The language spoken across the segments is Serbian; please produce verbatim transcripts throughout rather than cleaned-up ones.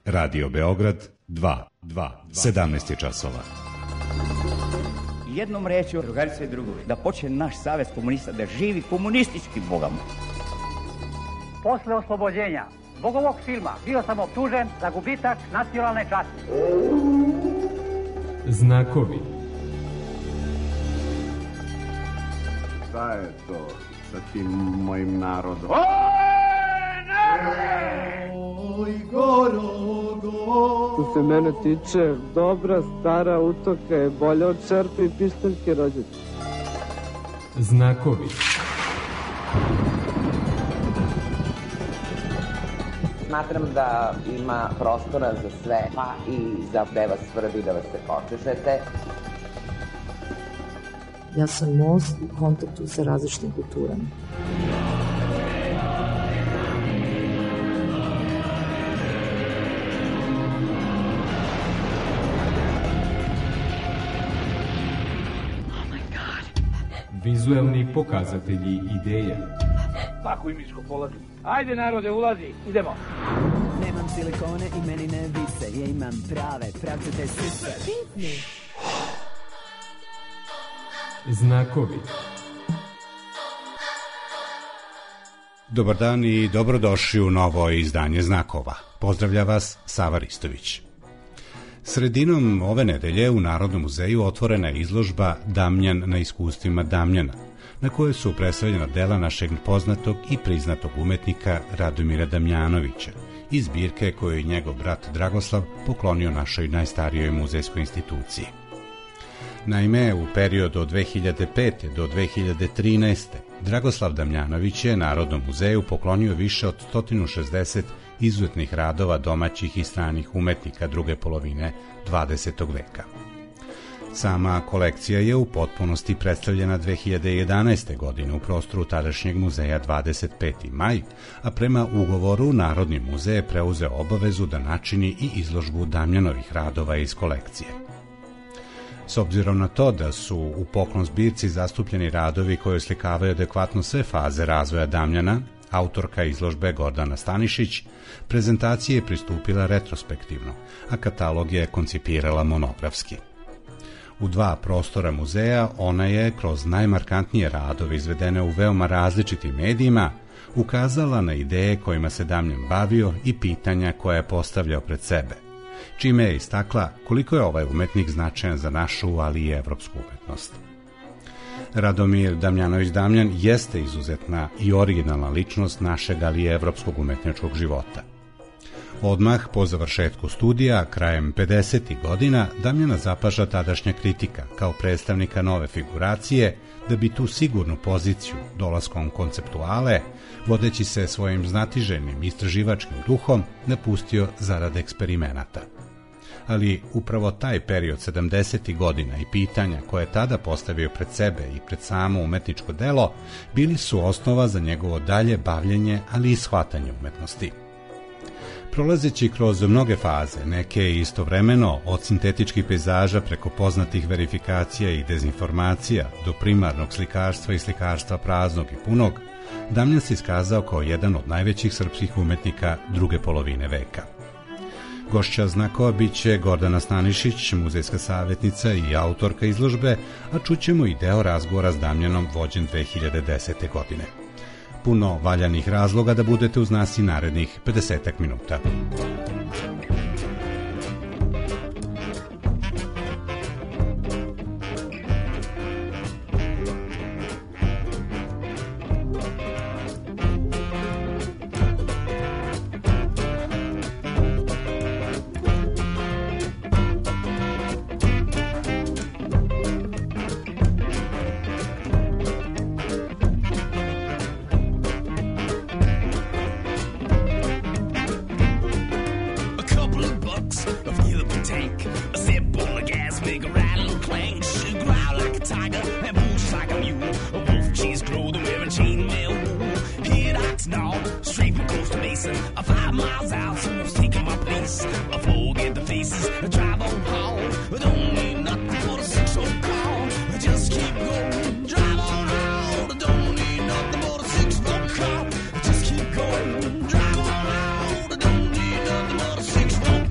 Radio Beograd dva, dva, sedamnaest je časova. Jednom rečju, drugarice i drugovi, da počne naš savez komunista da živi komunistički, Boga mu. Posle oslobođenja zbog ovog filma bio sam optužen za gubitak nacionalne časti. Znakovi. Šta je to sa tim mojim narodom? Oj, Gorogo. Što se mene tiče, dobra stara utoka je bolja od čerpe i pištaljke rođaka. Znakovi. Smatram da ima prostora za sve, pa i za gde vas svrbi da vas se počešete. Ja sam most u kontaktu sa različitim kulturama. Vizuelni pokazatelji ideja. Tako imičko polazi. Ajde narode, ulazi, idemo. Nemam silikone i meni ne vise, ja imam prave, pravcete sise. Pitni. Znakovi. Dobar dan i dobrodošli u novo izdanje Znakova. Pozdravlja vas Sava Ristović. Sredinom ove nedelje u Narodnom muzeju otvorena je izložba Damjan na iskustvima Damjana, na kojoj su predstavljena dela našeg poznatog i priznatog umetnika Radomira Damjanovića iz zbirke koju je njegov brat Dragoslav poklonio našoj najstarijoj muzejskoj instituciji. Naime, u periodu od dve hiljade pete do dve hiljade trinaeste. Dragoslav Damjanović je Narodnom muzeju poklonio više od sto šezdeset izuzetnih radova domaćih i stranih umetnika druge polovine dvadesetog veka. Sama kolekcija je u potpunosti predstavljena dve hiljade jedanaeste. godine u prostoru tadašnjeg muzeja dvadeset peti maj, a prema ugovoru Narodni muzej je preuzeo obavezu da načini i izložbu Damjanovih radova iz kolekcije. S obzirom na to da su u poklon zbirci zastupljeni radovi koji oslikavaju adekvatno sve faze razvoja Damjana, autorka izložbe Gordana Stanišić prezentaciji je pristupila retrospektivno, a katalog je koncipirala monografski. U dva prostora muzeja ona je, kroz najmarkantnije radove izvedene u veoma različitim medijima, ukazala na ideje kojima se Damjan bavio i pitanja koja je postavljao pred sebe, čime je istakla koliko je ovaj umetnik značajan za našu, ali i evropsku umetnost. Radomir Damjanović Damjan jeste izuzetna i originalna ličnost našeg, ali i evropskog umetničkog života. Odmah po završetku studija, krajem pedesetih godina, Damjana zapaža tadašnja kritika kao predstavnika nove figuracije, da bi tu sigurnu poziciju dolaskom konceptuale, vodeći se svojim znatiženim istraživačkim duhom, napustio zarad eksperimenata. Ali upravo taj period sedamdesetih godina i pitanja koje je tada postavio pred sebe i pred samo umetničko delo bili su osnova za njegovo dalje bavljenje, ali i shvatanje umetnosti. Prolazeći kroz mnoge faze, neke istovremeno, od sintetičkih pejzaža preko poznatih verifikacija i dezinformacija do primarnog slikarstva i slikarstva praznog i punog, Damjan se iskazao kao jedan od najvećih srpskih umetnika druge polovine veka. Gošća Znakova biće Gordana Stanišić, muzejska savjetnica i autorka izložbe, a čućemo i deo razgovora s Damjanom vođen dve hiljade desete. godine. Puno valjanih razloga da budete uz nas i narednih pedesetak minuta. Six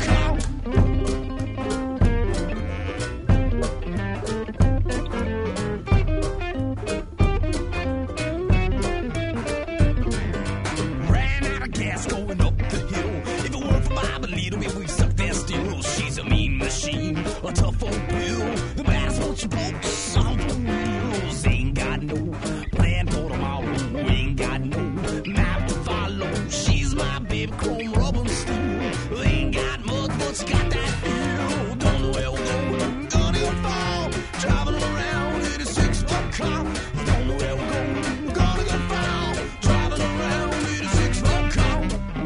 beat them if we suck their steel. She's a mean machine, a tough old bill. The baddest bunch of folks on the wheels. Ain't got no plan for tomorrow. Ain't got no map to follow. She's my baby, chrome rubber and steel. Ain't got much, but she got that feel. Don't know where we're going, gonna get fall. Driving around in a six-foot car. Don't know where we're going, gonna get fall. Driving around in a six-foot car.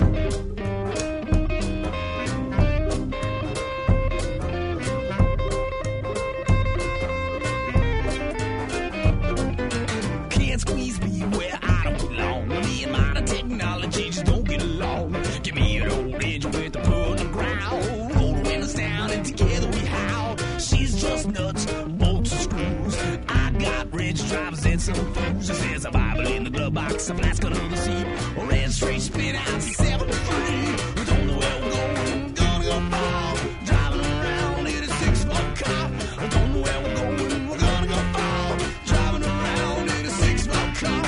Can't squeeze me where I don't belong. Me and modern technology just don't get along. Give me an old engine with the pull and growl. Roll the windows down and together we howl. She's just nuts, bolts and screws. I got rich drivers and some fools. There's a Bible in the glove box, a flask under the seat, a red straight spit out seventy-three. We don't know where we're going, gonna go far. Driving around in a six-foot car. We don't know where we're going, we're gonna go far. Driving around in a six-foot car.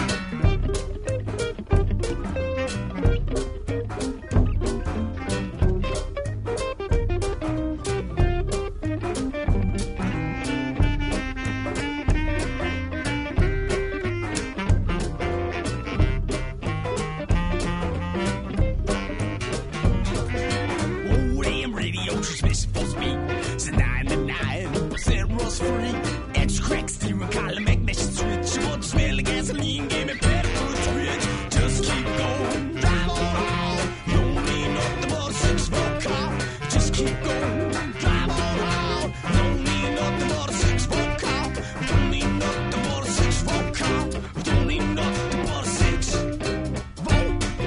Oh, damn radio transmission for speed. It's a ninety-nine percent rust free. Extra crack steering column, magnetic switch. You want to smell the gasoline, give me better for the switch. Just keep going, drive on. You don't need nothing but a six-foot car. Just keep going, drive on. You don't need nothing but a six-foot car. You don't need nothing but a six-foot car. You don't need nothing but a six-foot car.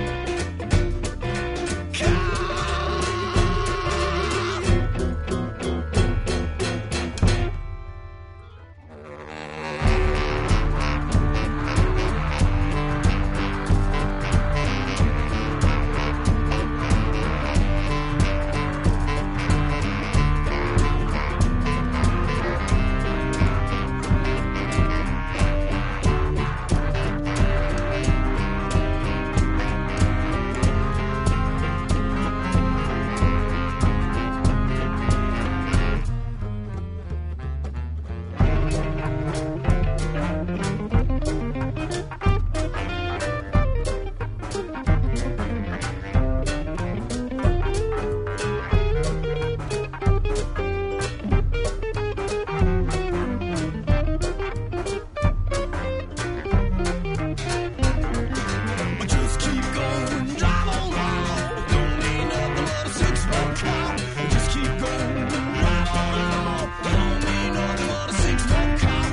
Just keep going, drive on. Don't need nothing but a six-foot car. Just keep going, drive on. Don't need nothing but a six-foot car.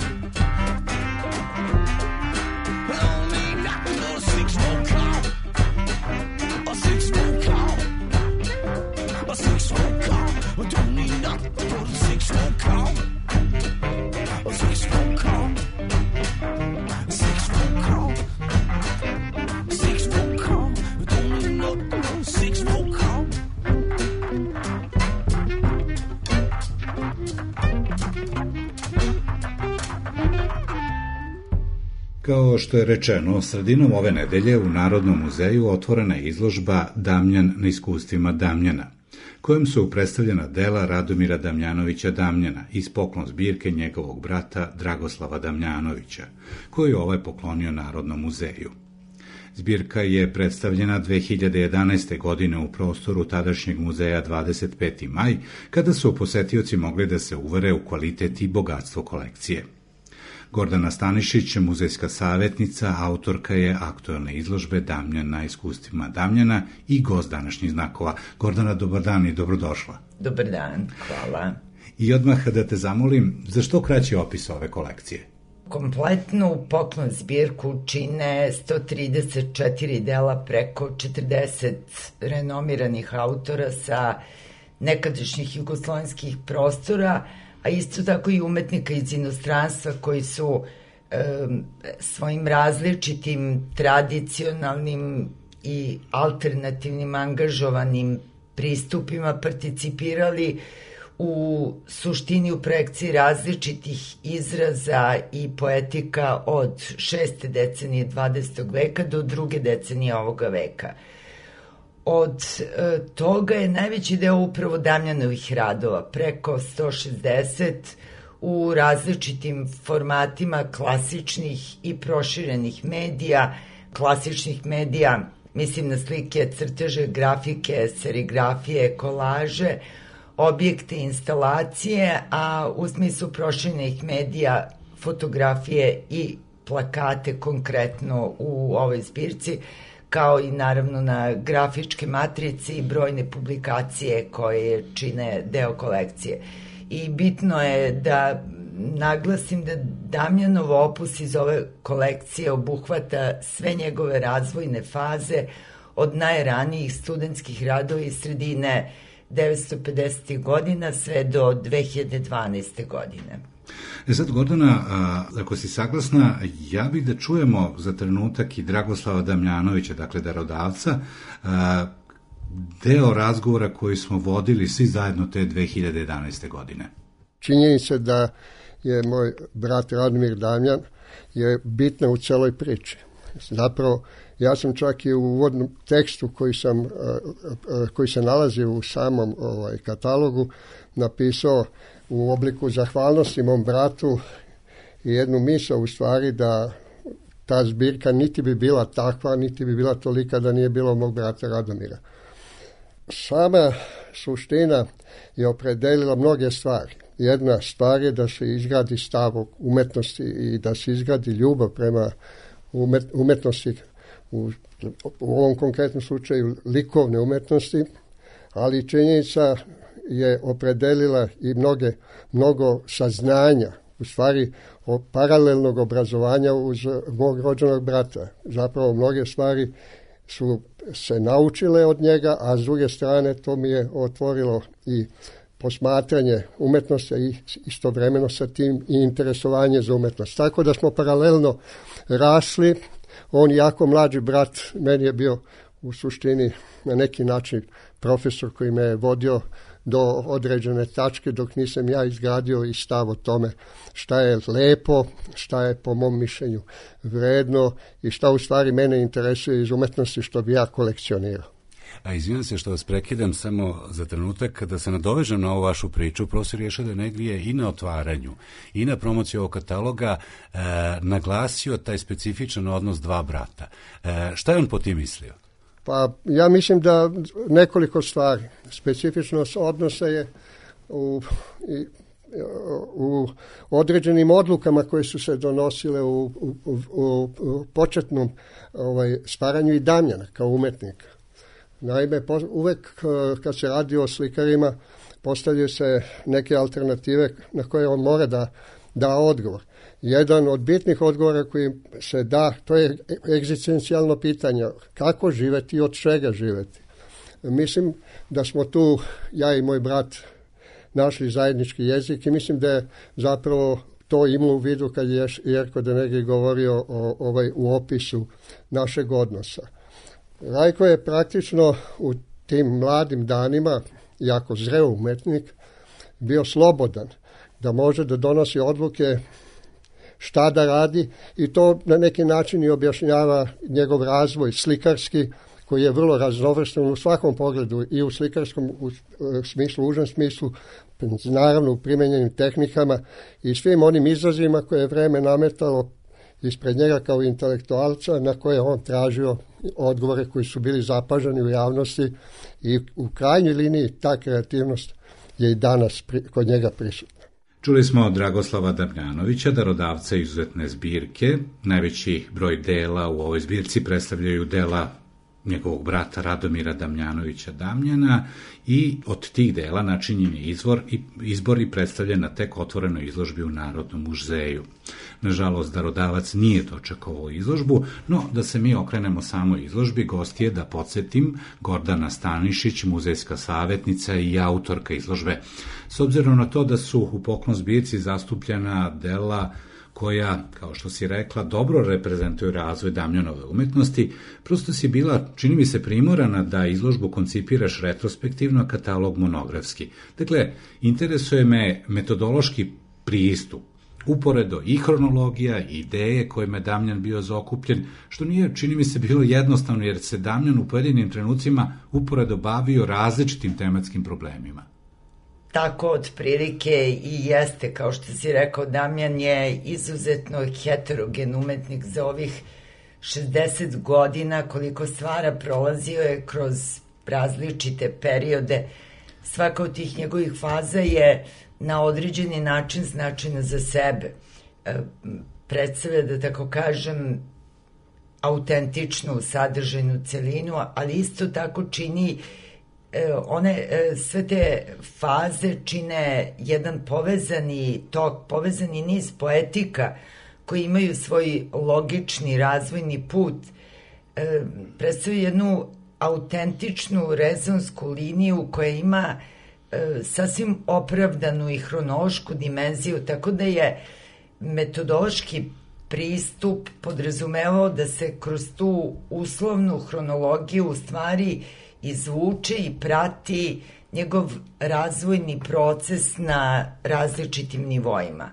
Don't need nothing but a six-foot car. A six-foot car. A six-foot car. Don't need nothing but a six-foot car. A six-foot car. Six-foot car. Six-foot car. Don't need nothing but a six-foot car. Kao što je rečeno, sredinom ove nedelje u Narodnom muzeju otvorena je izložba Damljan na iskustvima Damljana, kojom su predstavljena dela Radomira Damljanovića Damljana iz poklon zbirke njegovog brata Dragoslava Damljanovića, koju je ovaj poklonio Narodnom muzeju. Zbirka je predstavljena dve hiljade jedanaeste. godine u prostoru tadašnjeg muzeja dvadeset peti maj, kada su posetioci mogli da se uvere u kvalitet i bogatstvo kolekcije. Gordana Stanišić, muzejska savjetnica, autorka je aktuelne izložbe Damljan na iskustvima Damljana i gost današnjih znakova. Gordana, dobar dan i dobrodošla. Dobar dan, hvala. I odmah da te zamolim, za što kraći opis ove kolekcije? Kompletnu poklon zbirku čine sto trideset četiri dela preko četrdeset renomiranih autora sa nekadašnjih jugoslovenskih prostora, a isto tako i umetnika iz inostranstva koji su e, svojim različitim tradicionalnim i alternativnim angažovanim pristupima participirali u suštini u projekciji različitih izraza i poetika od šeste decenije dvadesetog veka do druge decenije ovoga veka. Od e, toga je najveći deo upravo Damjanovih radova, preko sto šezdeset u različitim formatima klasičnih i proširenih medija, klasičnih medija, mislim na slike, crteže, grafike, serigrafije, kolaže, objekte, instalacije, a u smislu proširenih medija, fotografije i plakate konkretno u ovoj zbirci, kao i naravno na grafičke matrice i brojne publikacije koje čine deo kolekcije. I bitno je da naglasim da Damjanov opus iz ove kolekcije obuhvata sve njegove razvojne faze od najranijih studentskih radova iz sredine devetsto pedesetih godina sve do dve hiljade dvanaeste. godine. E sad, Gordana, a, ako si saglasna, ja bih da čujemo za trenutak i Dragoslava Damjanovića, dakle darodavca, a, deo razgovora koji smo vodili svi zajedno te dve hiljade jedanaeste. godine. Činjenica da je moj brat Radomir Damjan je bitna u celoj priči. Zapravo, ja sam čak i u uvodnom tekstu koji, sam, koji se nalazi u samom ovaj, katalogu napisao u obliku zahvalnosti mom bratu i jednu misao u stvari da ta zbirka niti bi bila takva, niti bi bila tolika da nije bilo mog brata Radomira. Sama suština je opredelila mnoge stvari. Jedna stvar je da se izgradi stav umetnosti i da se izgradi ljubav prema umet, umetnosti, u, u ovom konkretnom slučaju likovne umetnosti, ali činjenica je opredelila i mnoge, mnogo saznanja, u stvari o paralelnog obrazovanja uz mog rođenog brata. Zapravo mnoge stvari su se naučile od njega, a s druge strane to mi je otvorilo i posmatranje umetnosti i istovremeno sa tim i interesovanje za umetnost. Tako da smo paralelno rasli. On jako mlađi brat, meni je bio u suštini na neki način profesor koji me je vodio do određene tačke dok nisam ja izgradio i stav o tome šta je lepo, šta je po mom mišljenju vredno i šta u stvari mene interesuje iz umetnosti što bi ja kolekcionirao. A izvijem se što vas prekidam samo za trenutak da se nadovežem na ovu vašu priču. Profesor Ješada Negri je i na otvaranju i na promociju ovog kataloga e, naglasio taj specifičan odnos dva brata. E, šta je on po tim mislio? Pa ja mislim da nekoliko stvari. Specifičnost odnosa je u, i, u određenim odlukama koje su se donosile u, u, u, u početnom ovaj, stvaranju i Damjana kao umetnika. Naime, uvek kad se radi o slikarima, postavljaju se neke alternative na koje on mora da da odgovor. Jedan od bitnih odgovora koji se da, to je egzistencijalno pitanje, kako živeti i od čega živeti. Mislim da smo tu, ja i moj brat, našli zajednički jezik i mislim da je zapravo to imao u vidu kad je Jerko de Negri govorio o, ovaj, u opisu našeg odnosa. Rajko je praktično u tim mladim danima, jako zreo umetnik, bio slobodan, da može da donosi odluke šta da radi i to na neki način i objašnjava njegov razvoj slikarski, koji je vrlo raznovrstan u svakom pogledu i u slikarskom u smislu, užem smislu, naravno u primenjenim tehnikama i svim onim izrazima koje je vreme nametalo ispred njega kao intelektualca na koje on tražio odgovore koji su bili zapaženi u javnosti i u krajnjoj liniji ta kreativnost je i danas pri, kod njega prisutna. Čuli smo od Dragoslava Damjanovića, darodavca izuzetne zbirke. Najveći broj dela u ovoj zbirci predstavljaju dela njegovog brata Radomira Damjanovića Damjana i od tih dela načinjen je izvor i izbor i predstavljen na tek otvorenoj izložbi u Narodnom muzeju. Nažalost, darodavac nije dočekao izložbu, no da se mi okrenemo samo izložbi, gost je, da podsjetim, Gordana Stanišić, muzejska savjetnica i autorka izložbe. S obzirom na to da su u poklon zbirci zastupljena dela koja, kao što si rekla, dobro reprezentuju razvoj Damjanove umetnosti, prosto si bila, čini mi se, primorana da izložbu koncipiraš retrospektivno, a katalog monografski. Dakle, interesuje me metodološki pristup uporedo i hronologija i ideje kojima je Damjan bio zaokupljen, što nije, čini mi se, bilo jednostavno, jer se Damjan u pojedinim trenucima uporedo bavio različitim tematskim problemima. Tako otprilike i jeste, kao što si rekao, Damjan je izuzetno heterogen umetnik za ovih šezdeset godina, koliko stvara, prolazio je kroz različite periode. Svaka od tih njegovih faza je na određeni način značajna za sebe. Predstavlja, da tako kažem, autentičnu sadržajnu celinu, ali isto tako čini one, sve te faze čine jedan povezani tok, povezani niz poetika koji imaju svoj logični razvojni put, predstavlja jednu autentičnu rezonsku liniju koja ima sasvim opravdanu i hronološku dimenziju, tako da je metodološki pristup podrazumevao da se kroz tu uslovnu hronologiju u stvari izvuče i prati njegov razvojni proces na različitim nivoima.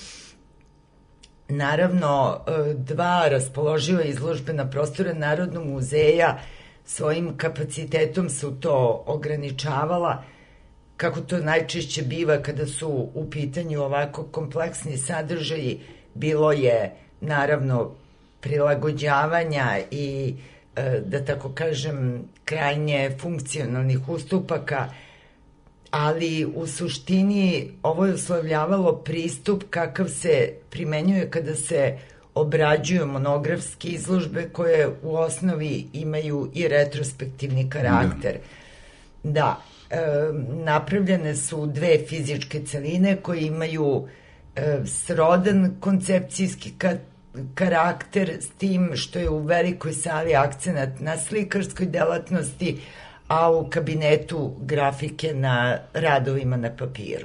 Naravno, dva raspoloživa izložbena prostora Narodnog muzeja svojim kapacitetom su to ograničavala, kako to najčešće biva kada su u pitanju ovako kompleksni sadržaji. Bilo je, naravno, prilagođavanja i, da tako kažem, krajnje funkcionalnih ustupaka, ali u suštini ovo je uslovljavalo pristup kakav se primenjuje kada se obrađuju monografske izložbe koje u osnovi imaju i retrospektivni karakter. Da, da e, napravljene su dve fizičke celine koje imaju e, srodan koncepcijski ka, karakter, s tim što je u velikoj sali akcenat na slikarskoj delatnosti, a u kabinetu grafike na radovima na papiru.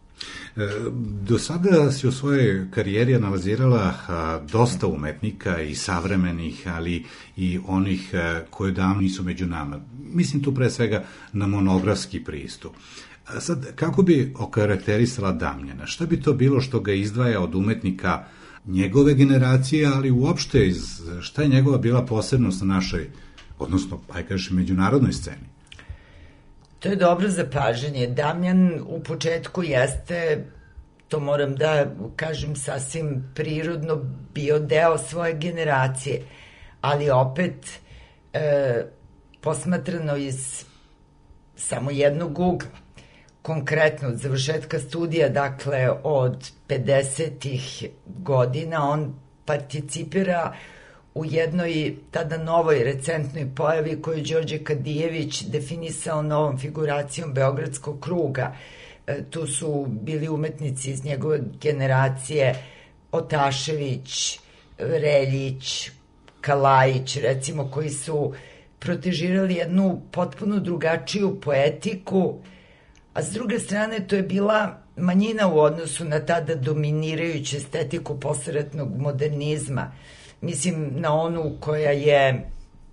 Do sada si u svojoj karijeri analizirala dosta umetnika i savremenih, ali i onih koji davno nisu među nama. Mislim tu pre svega na monografski pristup. Sad, kako bi okarakterisala Damjana? Šta bi to bilo što ga izdvaja od umetnika njegove generacije, ali uopšte iz, šta je njegova bila posebnost na našoj, odnosno, aj kažeš, međunarodnoj sceni? To je dobro zapažanje. Damjan u početku jeste, to moram da kažem sasvim prirodno, bio deo svoje generacije, ali opet e, posmatrano iz samo jednog ugla. Konkretno od završetka studija, dakle od pedesetih godina, on participira u jednoj tada novoj recentnoj pojavi koju je Đorđe Kadijević definisao novom figuracijom Beogradskog kruga. E, tu su bili umetnici iz njegove generacije, Otašević, Reljić, Kalajić, recimo, koji su protežirali jednu potpuno drugačiju poetiku, a s druge strane to je bila manjina u odnosu na tada dominirajuću estetiku posleratnog modernizma. Mislim na onu koja je e,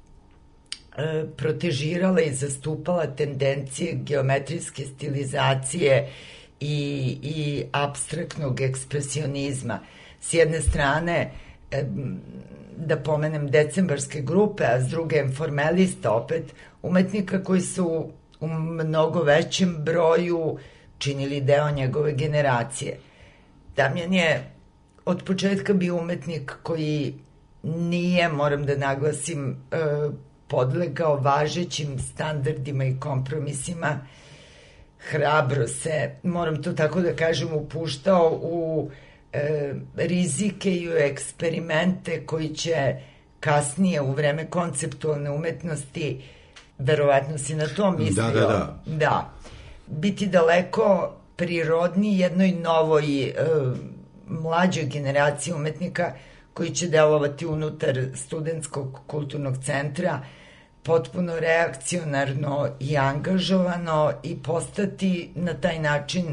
protežirala i zastupala tendencije geometrijske stilizacije i, i apstraktnog ekspresionizma. S jedne strane, e, da pomenem decembarske grupe, a s druge informalista, opet umetnika koji su u mnogo većem broju činili deo njegove generacije. Damjan je od početka bio umetnik koji nije, moram da naglasim, podlegao važećim standardima i kompromisima. Hrabro se, moram to tako da kažem, upuštao u rizike i u eksperimente koji će kasnije u vreme konceptualne umetnosti, verovatno si na to mislio, da, da, da. da, biti daleko prirodniji jednoj novoj e, mlađoj generaciji umetnika koji će delovati unutar studentskog kulturnog centra, potpuno reakcionarno i angažovano, i postati na taj način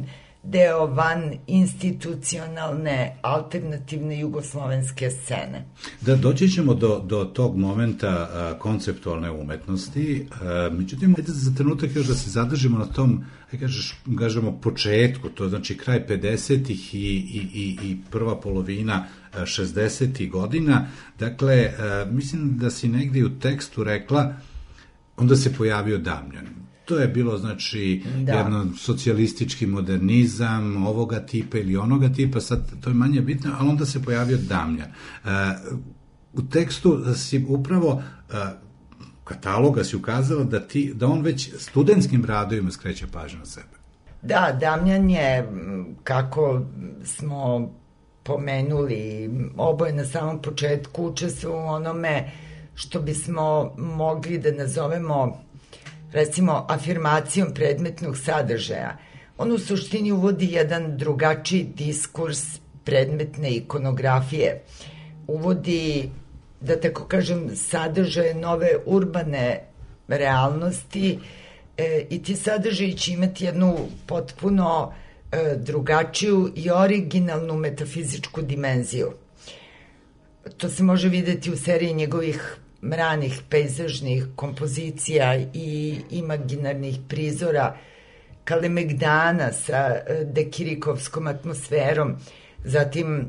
deo van institucionalne alternativne jugoslovenske scene. Da, doći ćemo do, do tog momenta a, konceptualne umetnosti, a, međutim, ajde za trenutak još da se zadržimo na tom, aj kažeš, kažemo, početku, to znači kraj pedesetih i, i, i, i prva polovina šezdesetih godina. Dakle, a, mislim da si negdje u tekstu rekla, onda se pojavio Damljan. To je bilo, znači, da. jedno socijalistički modernizam ovoga tipa ili onoga tipa, sad to je manje bitno, ali onda se pojavio Damljan. Uh, u tekstu si upravo uh, kataloga si ukazala da, ti, da on već studentskim radovima skreće pažnju na sebe. Da, Damljan je, kako smo pomenuli, oboje na samom početku učestvovao u onome što bismo mogli da nazovemo, recimo, afirmacijom predmetnog sadržaja. On u suštini uvodi jedan drugačiji diskurs predmetne ikonografije. Uvodi, da tako kažem, sadržaje nove urbane realnosti e, i ti sadržaji će imati jednu potpuno e, drugačiju i originalnu metafizičku dimenziju. To se može videti u seriji njegovih ranih pejzažnih kompozicija i imaginarnih prizora, Kalemegdana sa dekirikovskom atmosferom, zatim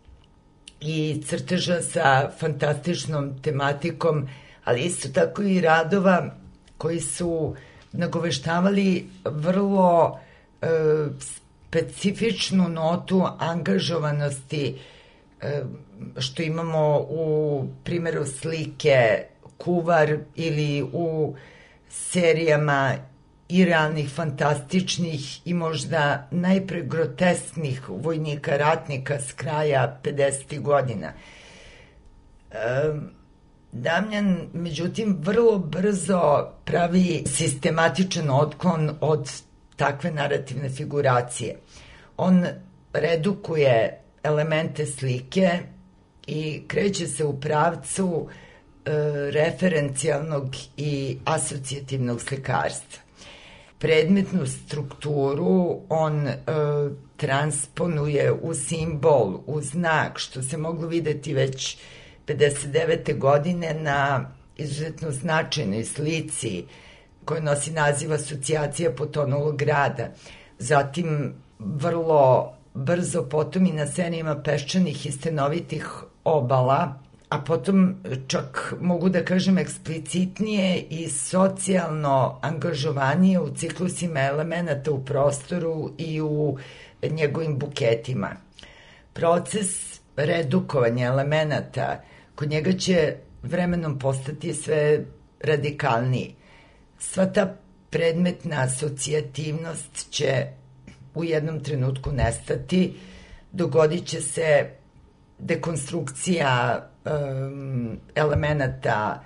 i crteža sa fantastičnom tematikom, ali isto tako i radova koji su nagoveštavali vrlo e, specifičnu notu angažovanosti, e, što imamo u primjeru slike Kuvar ili u serijama i realnih, fantastičnih i možda najpre grotesknih vojnika ratnika s kraja pedesetih godina. E, Damljan, međutim, vrlo brzo pravi sistematičan otklon od takve narativne figuracije. On redukuje elemente slike i kreće se u pravcu e, referencijalnog i asocijativnog slikarstva. Predmetnu strukturu on e, transponuje u simbol, u znak, što se moglo videti već pedeset devete godine na izuzetno značajnoj slici koja nosi naziv Asocijacija potonulog grada. Zatim vrlo brzo potom i na scenima peščanih i stenovitih obala, a potom čak mogu da kažem eksplicitnije i socijalno angažovanije u ciklusima elemenata u prostoru i u njegovim buketima. Proces redukovanja elemenata kod njega će vremenom postati sve radikalniji. Sva ta predmetna asocijativnost će u jednom trenutku nestati, dogodit će se dekonstrukcija um, elemenata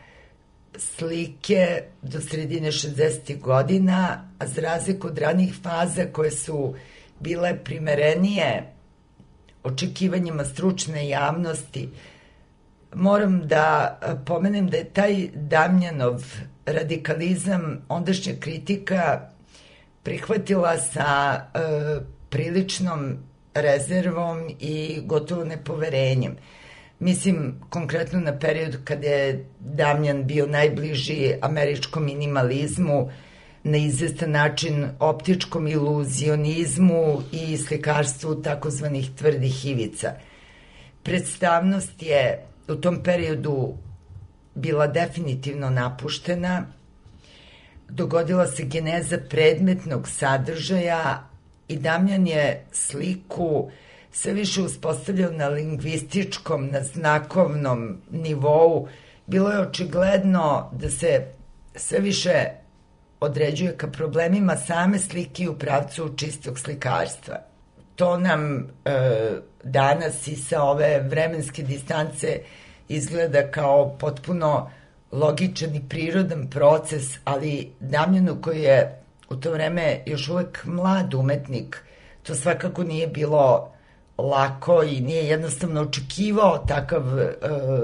slike do sredine šezdesetih godina, a za razliku od ranih faza koje su bile primerenije očekivanjima stručne javnosti, moram da pomenem da je taj Damljanov radikalizam ondašnja kritika prihvatila sa e, priličnom rezervom i gotovo nepoverenjem. Mislim konkretno na period kada je Damljan bio najbliži američkom minimalizmu, na izvestan način optičkom iluzionizmu i slikarstvu takozvanih tvrdih ivica. Predstavnost je u tom periodu bila definitivno napuštena, dogodila se geneza predmetnog sadržaja i Damljan je sliku sve više uspostavljao na lingvističkom, na znakovnom nivou. Bilo je očigledno da se sve više određuje ka problemima same slike u pravcu čistog slikarstva. To nam e, danas i sa ove vremenske distance izgleda kao potpuno logičan i prirodan proces, ali Damljanu koji je u to vreme još uvek mlad umetnik, to svakako nije bilo lako i nije jednostavno očekivao takav, e,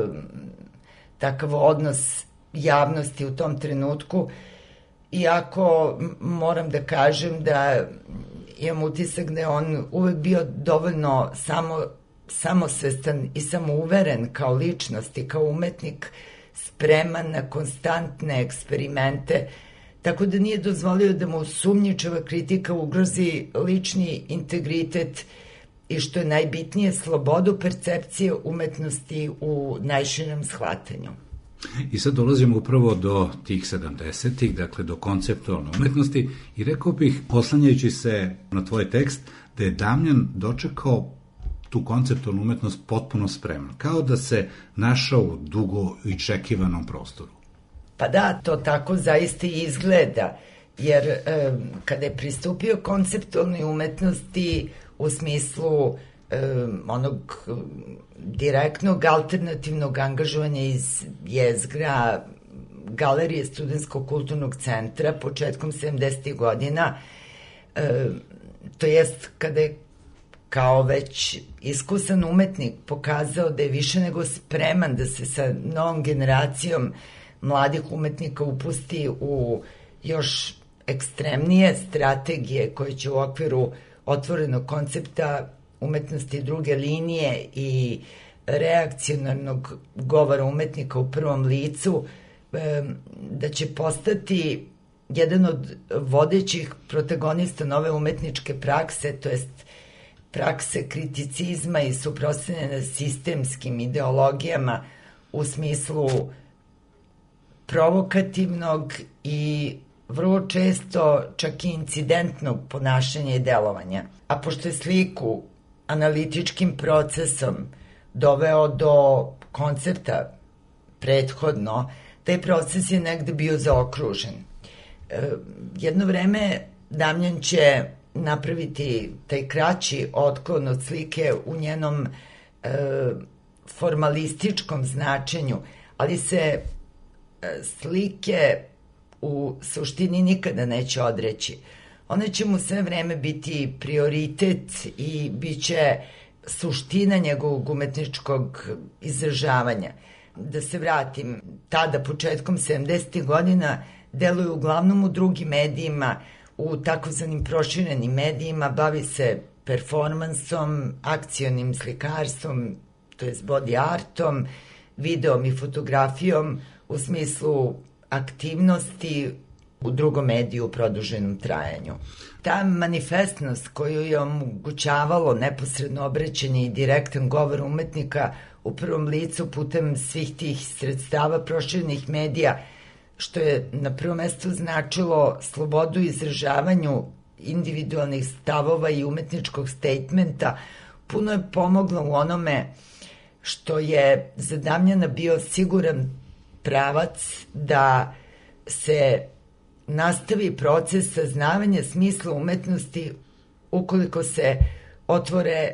takav odnos javnosti u tom trenutku, iako moram da kažem da imam utisak da je on uvek bio dovoljno samo, samosvestan i samouveren kao ličnost i kao umetnik, spreman na konstantne eksperimente, tako da nije dozvolio da mu sumnjičava kritika ugrozi lični integritet i što je najbitnije slobodu percepcije umetnosti u najširem shvatanju. I sad dolazimo upravo do tih sedamdesetih, dakle do konceptualne umetnosti i rekao bih, oslanjajući se na tvoj tekst, da je Damjan dočekao tu konceptualnu umetnost potpuno spreman, kao da se našao u dugo i čekivanom prostoru. Pa da, to tako zaista i izgleda, jer e, kada je pristupio konceptualnoj umetnosti u smislu e, onog direktnog alternativnog angažovanja iz jezgra Galerije Studentskog kulturnog centra početkom sedamdesetih godina, e, to jest kada je kao već iskusan umetnik pokazao da je više nego spreman da se sa novom generacijom mladih umetnika upusti u još ekstremnije strategije koje će u okviru otvorenog koncepta umetnosti druge linije i reakcionarnog govora umetnika u prvom licu, da će postati jedan od vodećih protagonista nove umetničke prakse, to jest prakse kriticizma i suprotstavljanja sistemskim ideologijama u smislu provokativnog i vrlo često čak i incidentnog ponašanja i delovanja. A pošto je sliku analitičkim procesom doveo do koncepta prethodno, taj proces je negde bio zaokružen. E, jedno vreme Damjan će napraviti taj kraći otklon od slike u njenom e, formalističkom značenju, ali se e, slike u suštini nikada neće odreći. Ona će mu sve vreme biti prioritet i bit će suština njegovog umetničkog izražavanja. Da se vratim, tada početkom sedamdesetih godina deluje uglavnom u drugim medijima, u takozvanim proširenim medijima, bavi se performansom, akcionim slikarstvom, to je body artom, videom i fotografijom u smislu aktivnosti u drugom mediju u produženom trajanju. Ta manifestnost koju je omogućavalo neposredno obraćanje i direktan govor umetnika u prvom licu putem svih tih sredstava proširenih medija, što je na prvom mestu značilo slobodu izražavanju individualnih stavova i umetničkog statementa, puno je pomoglo u onome što je za Damjana bio siguran pravac da se nastavi proces saznavanja smisla umetnosti ukoliko se otvore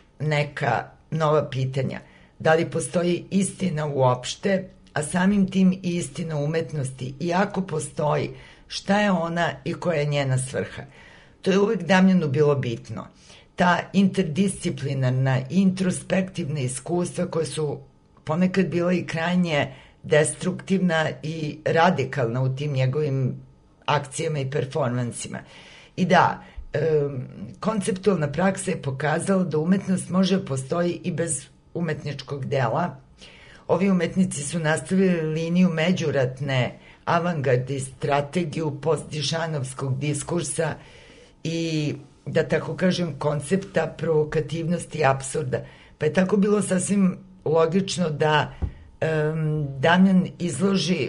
neka nova pitanja. Da li postoji istina uopšte, a samim tim i istina umetnosti, i ako postoji, šta je ona i koja je njena svrha. To je uvek Damjanu bilo bitno. Ta interdisciplinarna i introspektivna iskustva koja su ponekad bila i krajnje destruktivna i radikalna u tim njegovim akcijama i performansima. I da, e, konceptualna praksa je pokazala da umetnost može postoji i bez umetničkog dela. Ovi umetnici su nastavili liniju međuratne avangarde i strategiju postdišanovskog diskursa i, da tako kažem, koncepta provokativnosti i apsurda. Pa je tako bilo sasvim logično da um, Damjan izloži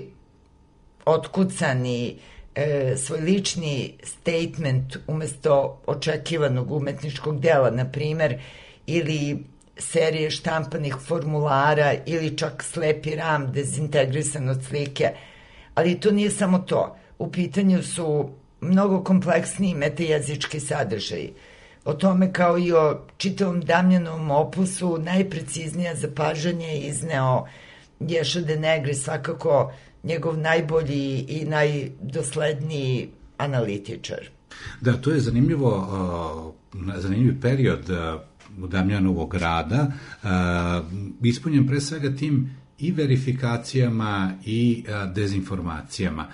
otkucani e, svoj lični statement umesto očekivanog umetničkog dela, na primer, ili serije štampanih formulara ili čak slepi ram dezintegrisan od slike. Ali to nije samo to. U pitanju su mnogo kompleksniji metajezički sadržaji. O tome, kao i o čitavom Damjanovom opusu, najpreciznija zapažanja je izneo Ješa de Negri, svakako njegov najbolji i najdosledniji analitičar. Da, to je zanimljivo, uh, zanimljiv period uh, Damjanovog rada, uh, ispunjen pre svega tim i verifikacijama i a, dezinformacijama.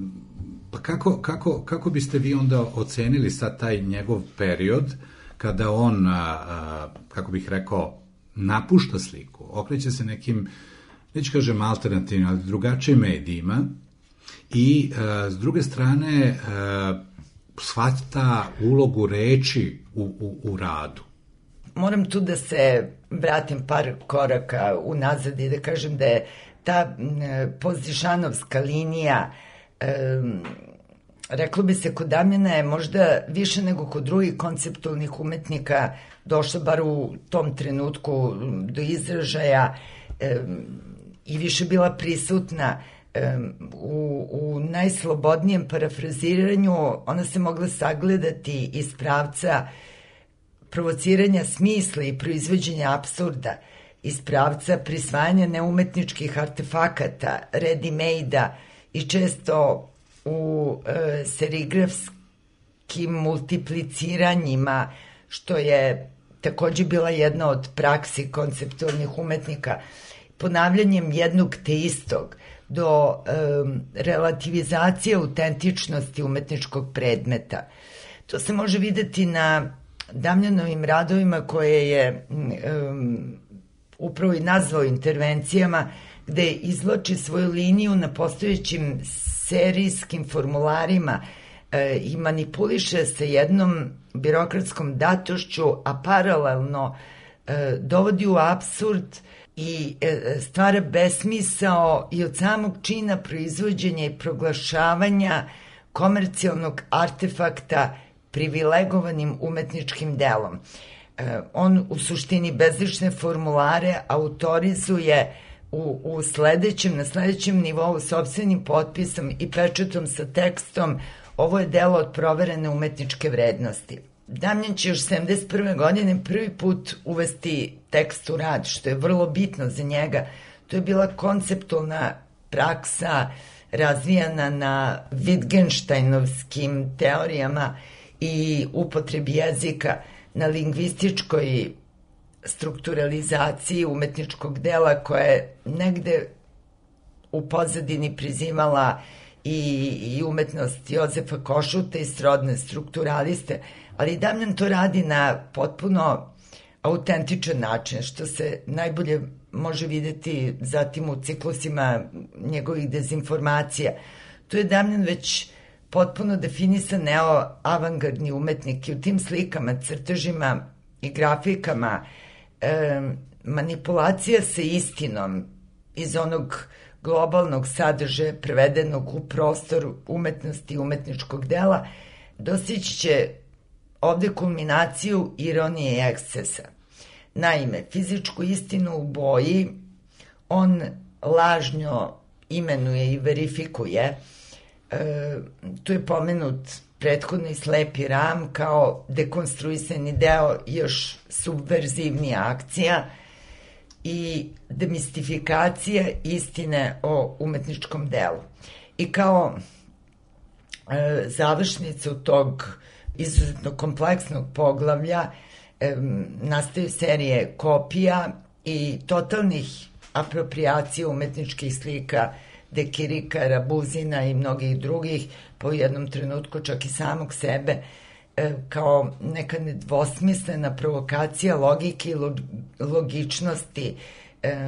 Pa kako, kako, kako biste vi onda ocenili sad taj njegov period kada on, a, a, kako bih rekao, napušta sliku, okreće se nekim, neću kažem alternativnim, ali drugačijim medijima i a, s druge strane a, shvata ulogu reči u, u, u radu? Moram tu da se vratim par koraka unazad i da kažem da je ta Pozdišanovska linija, e, reklo bi se kod Damjana je možda više nego kod drugih konceptualnih umetnika došla bar u tom trenutku do izražaja e, i više bila prisutna e, u, u najslobodnijem parafraziranju. Ona se mogla sagledati iz pravca provociranja smisla i proizvođenja apsurda, iz pravca prisvajanja neumetničkih artefakata, ready-made-a i često u e, serigrafskim multipliciranjima, što je takođe bila jedna od praksi konceptualnih umetnika, ponavljanjem jednog te istog, do e, relativizacije autentičnosti umetničkog predmeta. To se može videti na Damjanovim radovima koje je um, upravo i nazvao intervencijama, gde izvlači svoju liniju na postojećim serijskim formularima e, i manipuliše se jednom birokratskom datošću, a paralelno e, dovodi u apsurd i e, stvara besmisao i od samog čina proizvođenja i proglašavanja komercijalnog artefakta privilegovanim umetničkim delom. E, on u suštini bezlične formulare autorizuje u, u sledećem, na sledećem nivou sopstvenim potpisom i pečetom sa tekstom: ovo je delo od proverene umetničke vrednosti. Damjan će još sedamdeset prve godine prvi put uvesti tekst u rad, što je vrlo bitno za njega. To je bila konceptualna praksa razvijana na Wittgensteinovskim teorijama i upotrebi jezika, na lingvističkoj strukturalizaciji umetničkog dela koja je negde u pozadini prizimala i, i umetnost Jozefa Košuta i srodne strukturaliste, ali Damjan to radi na potpuno autentičan način, što se najbolje može videti zatim u ciklusima njegovih dezinformacija. Tu je Damjan već potpuno definisan neo-avangardni umetnik i u tim slikama, crtežima i grafikama e, manipulacija sa istinom iz onog globalnog sadržaja prevedenog u prostor umetnosti i umetničkog dela dostići će ovde kulminaciju ironije i ekscesa. Naime, fizičku istinu u boji on lažnjo imenuje i verifikuje. E, tu je pomenut prethodni slepi ram kao dekonstruisani deo još subverzivnija akcija i demistifikacija istine o umetničkom delu. I kao e, završnicu tog izuzetno kompleksnog poglavlja e, nastaju serije kopija i totalnih apropriacija umetničkih slika De Kirika, Rabuzina i mnogih drugih, po jednom trenutku čak i samog sebe, e, kao neka nedvosmislena provokacija logike i log, logičnosti. E,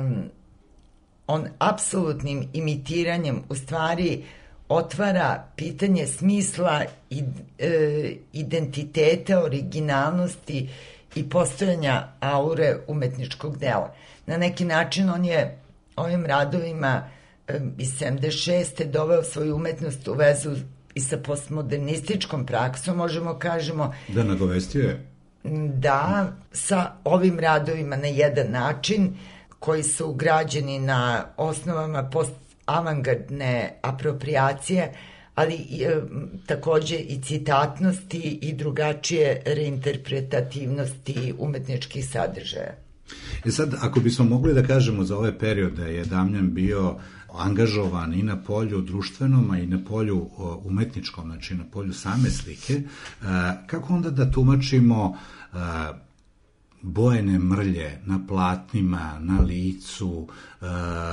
on apsolutnim imitiranjem u stvari otvara pitanje smisla i e, identiteta, originalnosti i postojanja aure umetničkog dela. Na neki način on je ovim radovima iz sedamdeset šeste doveo svoju umetnost u vezu i sa postmodernističkom praksom, možemo kažemo. Da, nagovestio je. Da, sa ovim radovima na jedan način, koji su ugrađeni na osnovama post-avangardne apropriacije, ali e, takođe i citatnosti i drugačije reinterpretativnosti umetničkih sadržaja. E sad, ako bismo mogli da kažemo za ove periode je Damjan bio angažovan i na polju društvenom, a i na polju umetničkom, znači na polju same slike, kako onda da tumačimo bojene mrlje na platnima, na licu, e,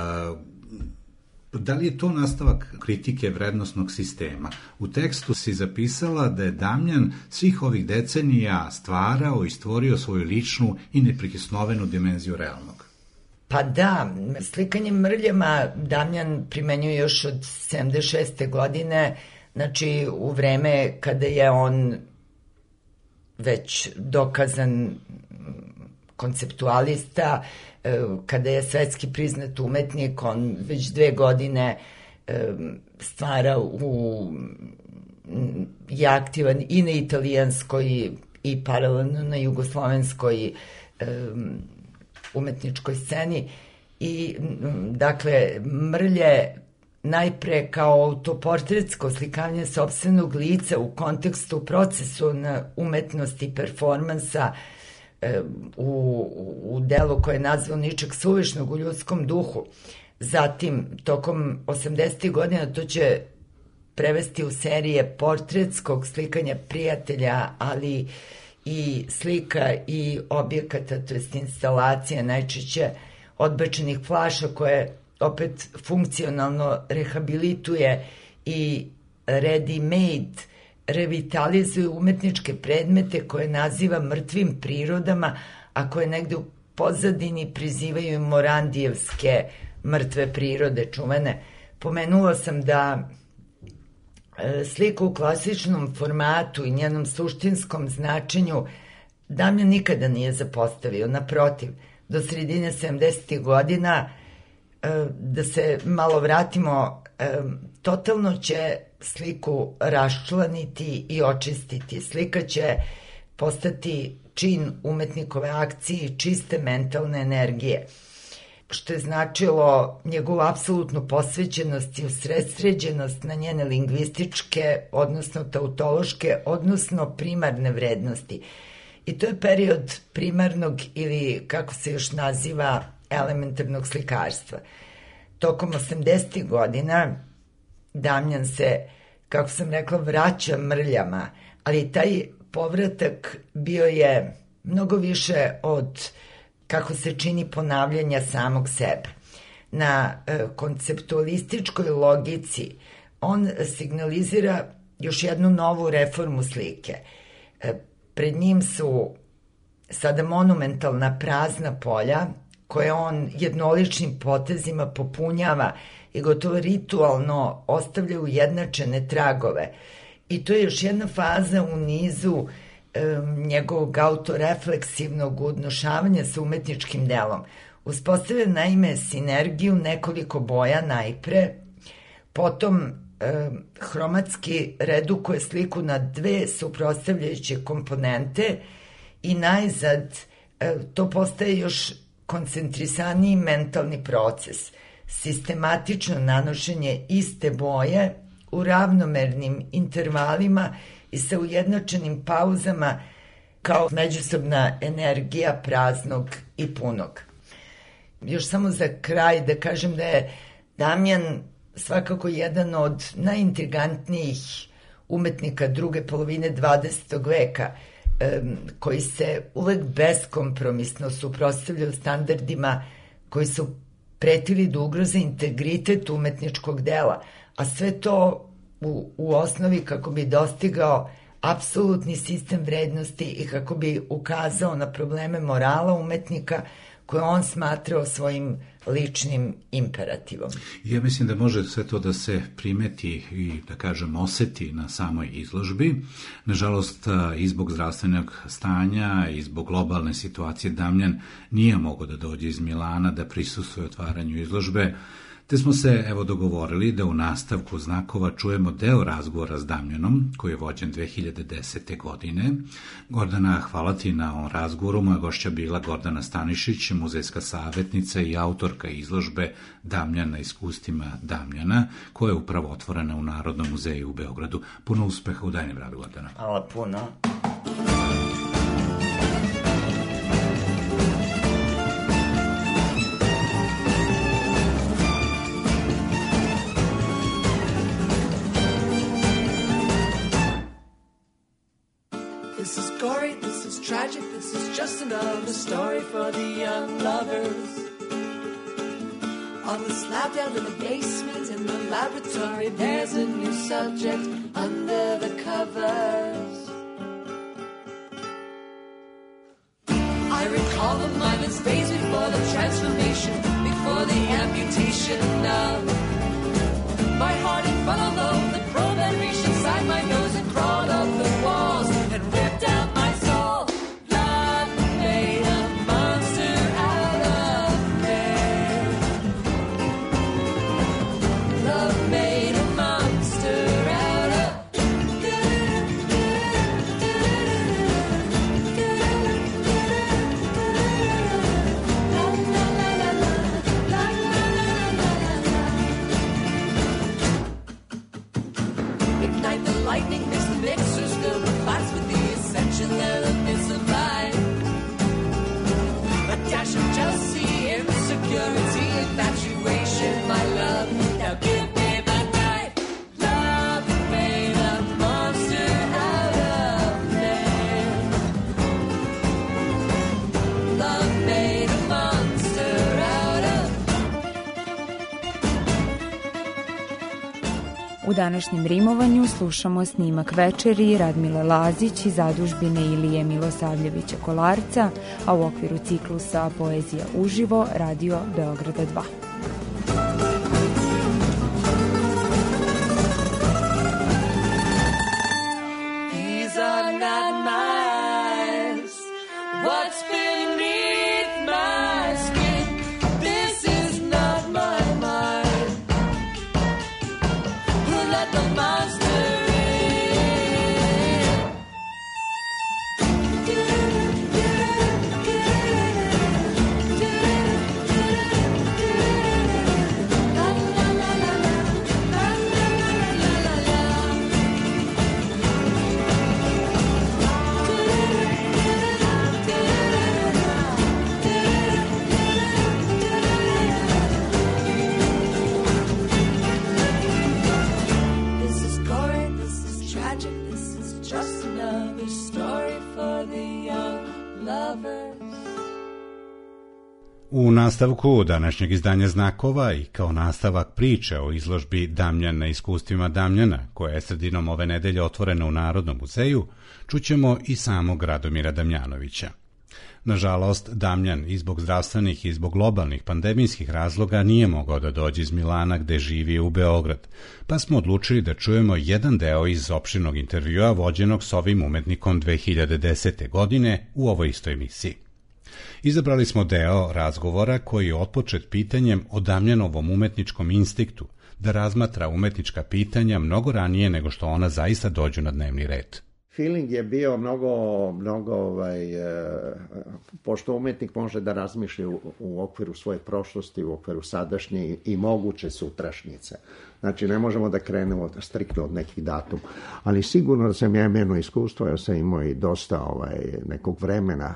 da li je to nastavak kritike vrednosnog sistema? U tekstu si zapisala da je Damjan svih ovih decenija stvarao i stvorio svoju ličnu i neprikosnovenu dimenziju realnog. Pa da, slikanje mrljama Damjan primenjuje još od sedamdeset šeste godine, znači u vreme kada je on već dokazan konceptualista, kada je svetski priznat umetnik, on već dve godine stvara u, je aktivan i na italijanskoj i paralelno na jugoslovenskoj umetničkoj sceni i dakle mrlje najpre kao autoportretsko slikanje sopstvenog lica u kontekstu procesu na umetnosti i performansa u, u delu koje je nazvao Ničeg suvišnog u ljudskom duhu. Zatim, tokom osamdesetih godina to će prevesti u serije portretskog slikanja prijatelja, ali i slika i objekata, to jest instalacija, najčešće odbačenih flaša koje opet funkcionalno rehabilituje i ready-made revitalizuje umetničke predmete koje naziva mrtvim prirodama, a koje negde u pozadini prizivaju morandijevske mrtve prirode čuvene. Pomenula sam da slika u klasičnom formatu i njenom suštinskom značenju Damjan nikada nije zapostavio. Naprotiv, do sredine sedamdesetih godina, da se malo vratimo, totalno će sliku raščlaniti i očistiti. Slika će postati čin umetnikove akcije i čiste mentalne energije, što je značilo njegovu apsolutnu posvećenost i usredsređenost na njene lingvističke, odnosno tautološke, odnosno primarne vrednosti. I to je period primarnog ili, kako se još naziva, elementarnog slikarstva. Tokom osamdesetih godina Damjan se, kako sam rekla, vraća mrljama, ali taj povratak bio je mnogo više od, kako se čini, ponavljanja samog sebe. Na e, konceptualističkoj logici on signalizira još jednu novu reformu slike. E, pred njim su sada monumentalna prazna polja koje on jednoličnim potezima popunjava i gotovo ritualno ostavlja ujednačene tragove. I to je još jedna faza u nizu e, njegovog autorefleksivnog odnošavanja sa umetničkim delom. Uspostavlja naime sinergiju nekoliko boja najpre, potom e, hromatski redukuje sliku na dve suprotstavljajuće komponente i najzad e, to postaje još koncentrisaniji mentalni proces, sistematično nanošenje iste boje u ravnomernim intervalima i sa ujednačenim pauzama kao međusobna energija praznog i punog. Još samo za kraj da kažem da je Damjan svakako jedan od najintrigantnijih umetnika druge polovine dvadesetog veka, koji se uvek beskompromisno suprotstavljaju standardima koji su pretili da ugroze integritet umetničkog dela, a sve to u, u osnovi kako bi dostigao apsolutni sistem vrednosti i kako bi ukazao na probleme morala umetnika koje on smatrao svojim ličnim imperativom. Ja mislim da može sve to da se primeti i, da kažem, oseti na samoj izložbi. Nažalost, i zbog zdravstvenog stanja i zbog globalne situacije Damjan nije mogao da dođe iz Milana da prisustvuje otvaranju izložbe, te smo se evo dogovorili da u nastavku Znakova čujemo deo razgovora s Damjanom, koji je vođen dve hiljade desete. godine. Gordana, hvala ti na ovom razgovoru. Moja gošća bila Gordana Stanišić, muzejska savjetnica i autorka izložbe Damjan na iskustvima Damjana, koja je upravo otvorena u Narodnom muzeju u Beogradu. Puno uspeha u daljnjem radu, Gordana. Hvala puno. It's is gory, this is tragic, this is just another story for the young lovers. On the slab down in the basement, in the laboratory, there's a new subject under the covers. I recall the mindless days before the transformation, before the amputation of my heart in front of the, the probe that reached inside my nose and crawled up the walls and ripped out my soul. Love made a monster out of me. Love made a monster out of Ignite the lightning, mix the mixers, fill the glass with the essential elements of life. A dash of jealousy, insecurity, infatuation, my love. Now give me the knife. Love made a monster out of me. Love made a monster out of U današnjem rimovanju slušamo snimak večeri Radmile Lazić iz zadužbine Ilije Milosavljevića Kolarca, a u okviru ciklusa Poezija uživo Radio Beograda dva. These are not my eyes. What's beneath my skin? This is not my mind. Who let the monster in? La la la la la, la la la la la la. This is gory, this is tragic, this is just another story for the young lovers. U nastavku današnjeg izdanja Znakova i kao nastavak priče o izložbi Damljan na iskustvima Damljana, koja je sredinom ove nedelje otvorena u Narodnom muzeju, čućemo i samog Radomira Damjanovića. Nažalost, Damljan i zbog zdravstvenih i zbog globalnih pandemijskih razloga nije mogao da dođe iz Milana gde živi u Beograd, pa smo odlučili da čujemo jedan deo iz opširnog intervjua vođenog s ovim umetnikom dve hiljade desete. godine u ovoj istoj emisiji. Izabrali smo deo razgovora koji je otpočet pitanjem o Damljanovom umetničkom instinktu, da razmatra umetnička pitanja mnogo ranije nego što ona zaista dođu na dnevni red. Feeling je bio mnogo, mnogo ovaj, e, pošto umetnik može da razmišlja u, u okviru svoje prošlosti, u okviru sadašnje i, i moguće sutrašnjice. Znači, ne možemo da krenemo striktno od nekih datuma. Ali sigurno da sam ja imao iskustvo, ja sam imao i dosta ovaj, nekog vremena.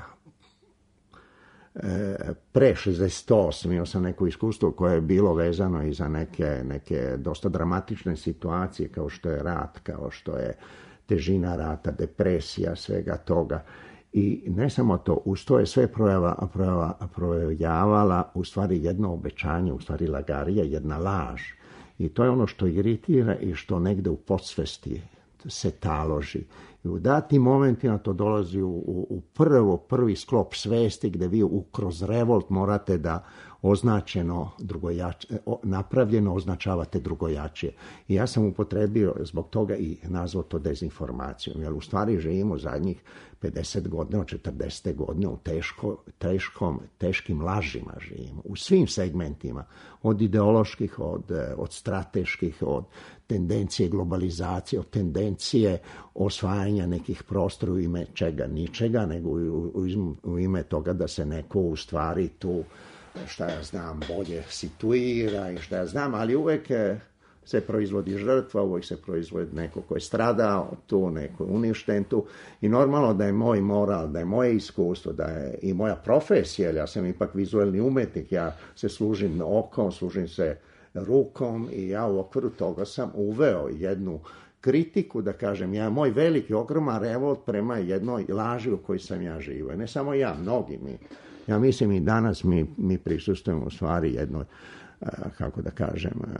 E, pre šezdeset osam imao sam neko iskustvo koje je bilo vezano i za neke, neke dosta dramatične situacije, kao što je rat, kao što je težina rata, depresija, svega toga. I ne samo to, uz to je sve projava, projava, projavala u stvari jedno obećanje, u stvari lagarija, jedna laž. I to je ono što iritira i što negde u podsvesti se taloži. I u datim momentima to dolazi u, u, u prvo, prvi sklop svesti gde vi u, kroz revolt morate da označeno drugojače, napravljeno označavate drugojačije. I ja sam upotrebio zbog toga i nazvao to dezinformacijom, jer u stvari živimo zadnjih pedeset godina, četrdeset godina u teško, teškom, teškim lažima živimo, u svim segmentima, od ideoloških, od, od strateških, od tendencije globalizacije, od tendencije osvajanja nekih prostora u ime čega, ničega, nego u, u, u ime toga da se neko u stvari tu, šta ja znam, bolje situira i šta ja znam, ali uvek se proizvodi žrtva, uvek se proizvodi neko ko je stradao tu, neko je uništen tu i normalno da je moj moral, da je moje iskustvo, da je i moja profesija, ja sam ipak vizualni umetnik, ja se služim okom, služim se rukom i ja u okviru toga sam uveo jednu, kritiku, da kažem, ja, moj veliki, ogroman revolt prema jednoj laži u kojoj sam ja živio. Ne samo ja, mnogi mi. Ja mislim i danas mi, mi prisustujemo u stvari jednoj, uh, kako da kažem, uh,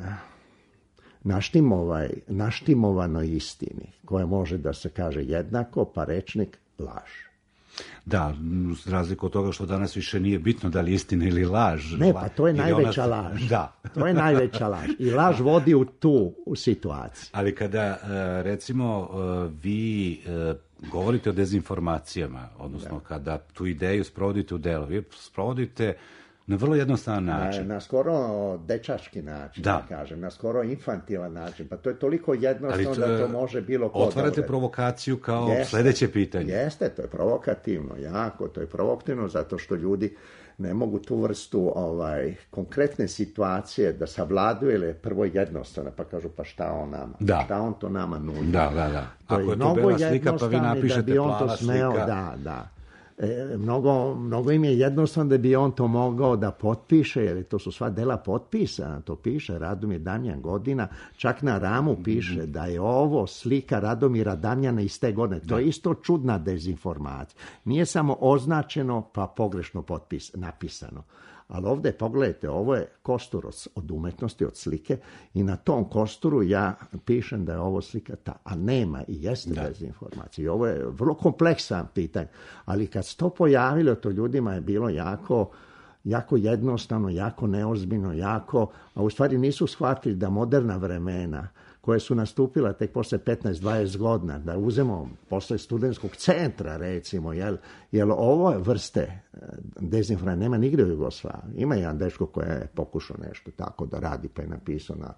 naštimovaj, naštimovanoj istini, koja može da se kaže jednako, pa rečnik laž. Da, s razliku od toga što danas više nije bitno da li istina ili laž. Ne, pa to je najveća ona... laž. Da. To je najveća laž. I laž vodi u tu u situaciju. Ali kada, recimo, vi govorite o dezinformacijama, odnosno da. Kada tu ideju sprovodite u delo, vi sprovodite na vrlo jednostavan način. Na, na skoro dečački način, da. da kažem, na skoro infantilan način. Pa to je toliko jednostavno to, da to može bilo ko. Otvarate da provokaciju kao jeste, sledeće pitanje. Jeste, to je provokativno, jako, to je provokativno, zato što ljudi ne mogu tu vrstu ovaj, konkretne situacije da savladaju, ili je prvo jednostavno, pa kažu pa šta on nama, da. šta on to nama nudi. Da, da, da. To Ako je, je to bela slika, pa vi napišete da plava smeo, slika. Da, da. E, mnogo, mnogo im je jednostavno da bi on to mogao da potpiše, jer to su sva dela potpisana, to piše Radomir Damjan godina, čak na ramu piše da je ovo slika Radomira Damjana iz te godine. To je isto čudna dezinformacija. Nije samo označeno pa pogrešno potpis, napisano. Ali ovdje, pogledajte, ovo je kostur od, od umetnosti, od slike, i na tom kosturu ja pišem da je ovo slika ta, a nema i jeste da. Dezinformacija. I ovo je vrlo kompleksan pitanje, ali kad se to pojavilo, to ljudima je bilo jako, jako jednostavno, jako neozbiljno, jako, a u stvari nisu shvatili da moderna vremena, koje su nastupila tek posle petnaest dvadeset godina, da uzemo posle studentskog centra, recimo, jel, jel ovo vrste dezinformacije nema nigde u Jugoslaviji. Ima jedan dečko koji je pokušao nešto tako da radi, pa je napisao na,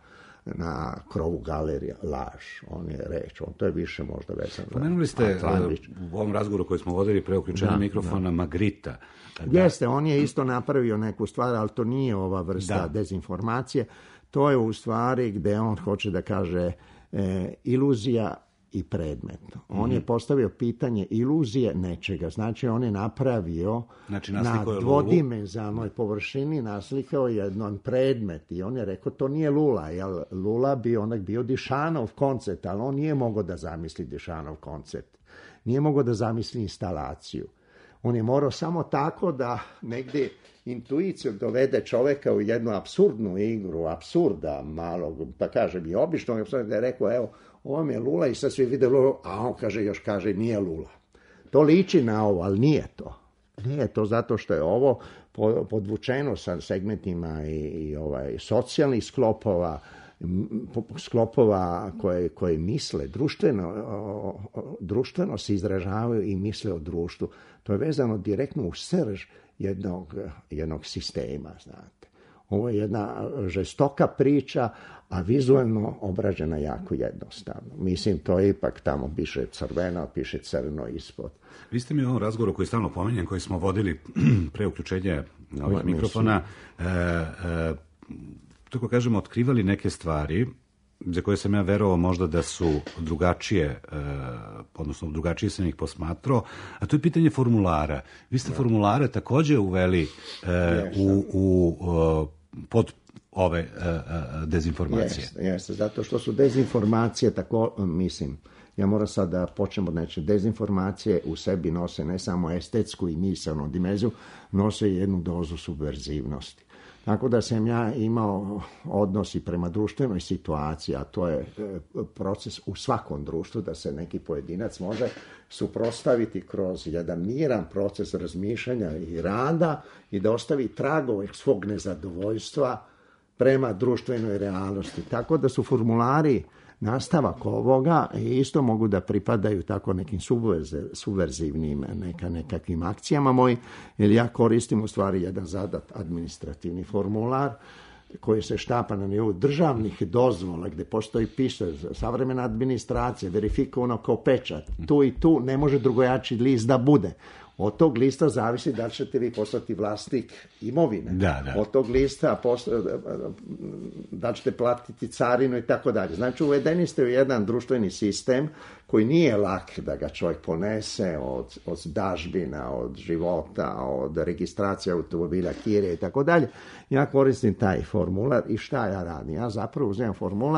na krovu galerija laž. On je reč, on to je više možda vezano. Pomenuli ste u ovom razgovoru koji smo vodili pre uključenja mikrofona da. Magrita. Da. Jeste, on je isto napravio neku stvar, ali to nije ova vrsta da. Dezinformacije. To je u stvari gde on hoće da kaže e, iluzija i predmet. On mm. je postavio pitanje iluzije nečega. Znači, on je napravio znači, na dvodimenzionalnoj površini, naslikao jedan predmet i on je rekao to nije Lula. Jel, Lula bi onak bio Dišanov koncept, ali on nije mogao da zamisli Dišanov koncept. Nije mogao da zamisli instalaciju. On je morao samo tako da negdje intuiciju dovede čoveka u jednu apsurdnu igru, apsurda malog, pa kaže mi obično, da je rekao, evo, ovo mi je Lula i sad svi vide Lula, a on kaže, još kaže, nije Lula. To liči na ovo, ali nije to. Nije to zato što je ovo podvučeno sa segmentima i, i ovaj, socijalnih sklopova, sklopova koje, koje misle, društveno, društveno se izražavaju i misle o društvu. To je vezano direktno u srž jednog, jednog sistema, znate. Ovo je jedna žestoka priča, a vizualno obrađena jako jednostavno. Mislim, to je ipak tamo piše crveno, piše crno ispod. Vi ste mi u ovom razgovoru koji stalno pominjem, koji smo vodili pre uključenja ovih mikrofona, e, e, tako kažemo, otkrivali neke stvari za koje sam ja verovao možda da su drugačije, e, odnosno drugačije sam ih posmatrao, a to je pitanje formulara. Vi ste formulare takođe uveli e, u, u o, pod ove e, dezinformacije. Jeste, jeste, zato što su dezinformacije tako, mislim, ja moram sad da počnem od nečega. Dezinformacije u sebi nose ne samo estetsku i misaonu dimenziju, nose jednu dozu subverzivnosti. Tako da sam ja imao odnosi prema društvenoj situaciji, a to je proces u svakom društvu, da se neki pojedinac može suprotstaviti kroz jedan miran proces razmišljanja i rada i da ostavi tragove svog nezadovoljstva prema društvenoj realnosti. Tako da su formulari nastavak ovoga i isto mogu da pripadaju tako nekim subverzivnim neka, nekakvim akcijama moji, jer ja koristim u stvari jedan zadat administrativni formular koji se štampa na nivou državnih dozvola, gde postoji piše savremena administracija, verifikovano kao pečat. Tu i tu ne može drugojači list da bude. Od tog lista zavisi da li ćete vi postati vlasnik imovine. Da, da. Od tog lista da li ćete platiti carinu i tako dalje. Znači, uvedeni ste u jedan društveni sistem koji nije lak da ga čovjek ponese od, od dažbina, od života, od registracije automobila, kire i tako dalje. Ja koristim taj formular i šta ja radim? Ja zapravo uzimam formular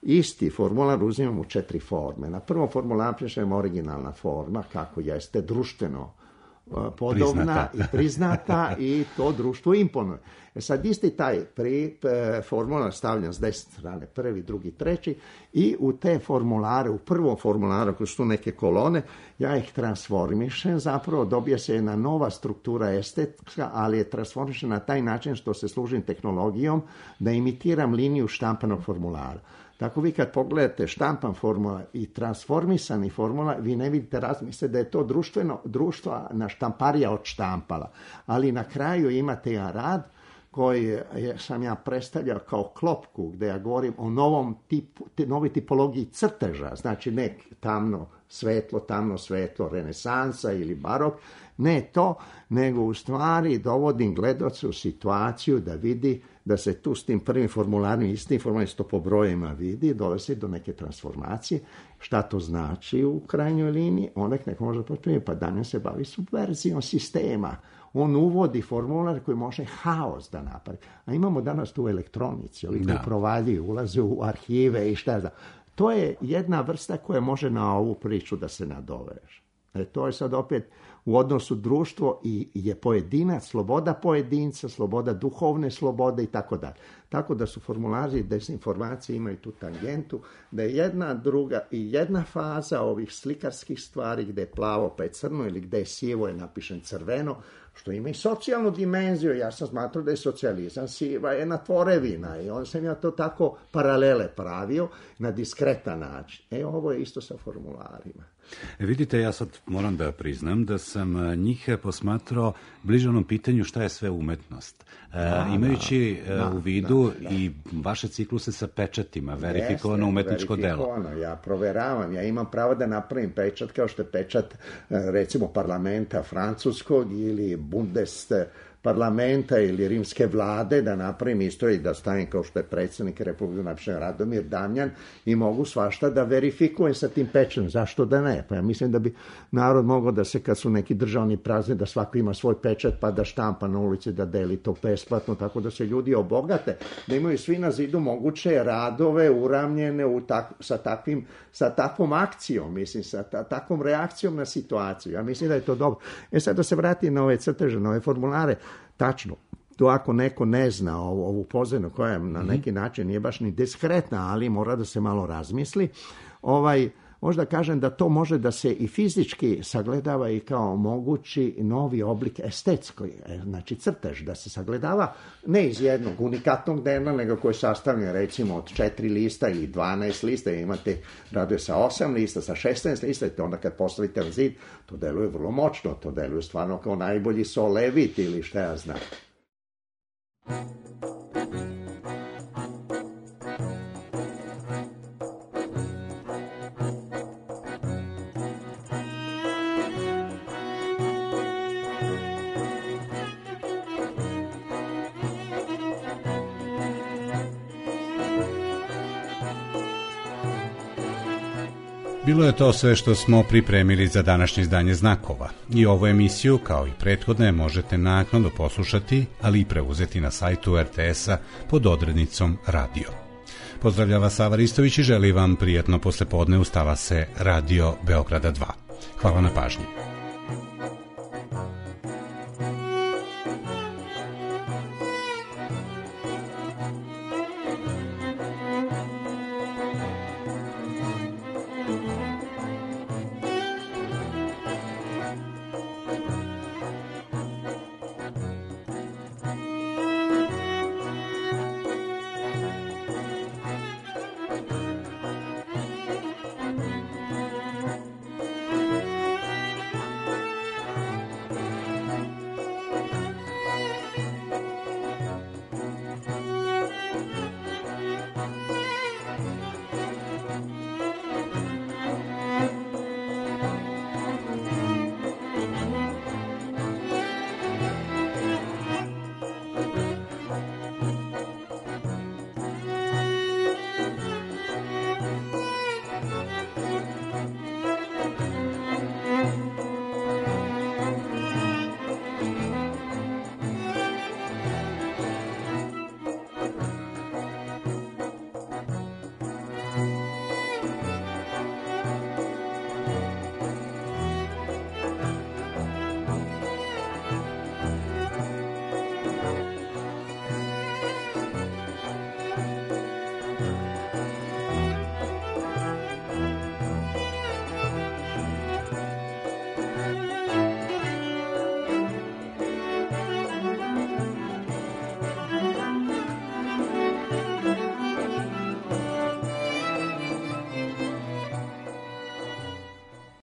isti formular uzimam u četiri forme. Na prvom formularu pišem originalna forma, kako jeste, društveno podobna priznata. i priznata i to društvo imponuje. E sad isti taj pri, formular stavljam s desne strane, prvi, drugi, treći i u te formulare, u prvom formularu koji su tu neke kolone, ja ih transformišem, zapravo dobije se jedna nova struktura estetska, ali je transformišena na taj način što se služim tehnologijom da imitiram liniju štampanog formulara. Tako vi kad pogledate štampan formular i transformisani formular, vi ne vidite razmislite da je to društveno, društva na štamparija odštampala. Ali na kraju imate jedan rad koji je, sam ja predstavljao kao klopku, gdje ja govorim o novom tipu, novoj tipologiji crteža, znači ne tamno svetlo, tamno svetlo, renesansa ili barok, ne to, nego u stvari dovodim gledaoca u situaciju da vidi da se tu s tim prvim formularnim, istim formularnim sto po brojima vidi, dolazi do neke transformacije. Šta to znači u krajnjoj liniji? Onek neko može potpuniti, pa danas se bavi subverzijom sistema. On uvodi formular koji može haos da napravi. A imamo danas tu u elektronici, ovi koji provaljuju, ulaze u arhive i šta znam. To je jedna vrsta koja može na ovu priču da se nadoveže. E, to je sad opet u odnosu društvo i je pojedinac, sloboda pojedinca, sloboda duhovne slobode i tako dalje. Tako da su formulari dezinformacije imaju tu tangentu, da je jedna druga i jedna faza ovih slikarskih stvari gdje je plavo pa je crno ili gdje je sivo je napišen crveno, što ima i socijalnu dimenziju. Ja sam smatrao da je socijalizam siva jedna tvorevina i onda sam ja to tako paralele pravio na diskretan način. E, ovo je isto sa formularima. E, vidite, ja sad moram da priznam da sam njih posmatrao bliže onom pitanju šta je sve umetnost. E, da, imajući da, u vidu da, da. i vaše cikluse sa pečatima, verifikovano umetničko delo. Ja proveravam, ja imam pravo da napravim pečat kao što je pečat recimo parlamenta francuskog ili Bundes parlamenta ili rimske vlade, da napravim isto i da stavim kao što je predsjednik Republike napišen Radomir Damjan i mogu svašta da verifikujem sa tim pečatom. Zašto da ne? Pa ja mislim da bi narod mogao da se, kad su neki državni praznik, da svako ima svoj pečat pa da štampa na ulici, da deli to besplatno, tako da se ljudi obogate, da imaju svi na zidu moguće radove uravnjene u tak, sa, takvim, sa takvom akcijom, mislim, sa ta, takvom reakcijom na situaciju. Ja mislim da je to dobro. E sad da se vratim na ove crteže, na ove formulare. Tačno, to ako neko ne zna ovu, ovu pozadinu koja na neki način nije baš ni diskretna, ali mora da se malo razmisli, ovaj, možda kažem da to može da se i fizički sagledava i kao mogući novi oblik estetskoj, znači crtež, da se sagledava ne iz jednog unikatnog dela, nego koji je sastavljen recimo od četiri lista ili dvanaest lista, imate raduje sa osam lista, sa šesnaest lista, i onda kad postavite na zid, to deluje vrlo moćno, to deluje stvarno kao najbolji solevit ili šta ja znam. Bilo je to sve što smo pripremili za današnje izdanje Znakova. I ovu emisiju, kao i prethodne, možete naknadno poslušati, ali i preuzeti na sajtu er te es-a pod odrednicom Radio. Pozdravljava Sava Ristović i želi vam prijatno poslepodne. Ustala se Radio Beograda dva. Hvala na pažnji.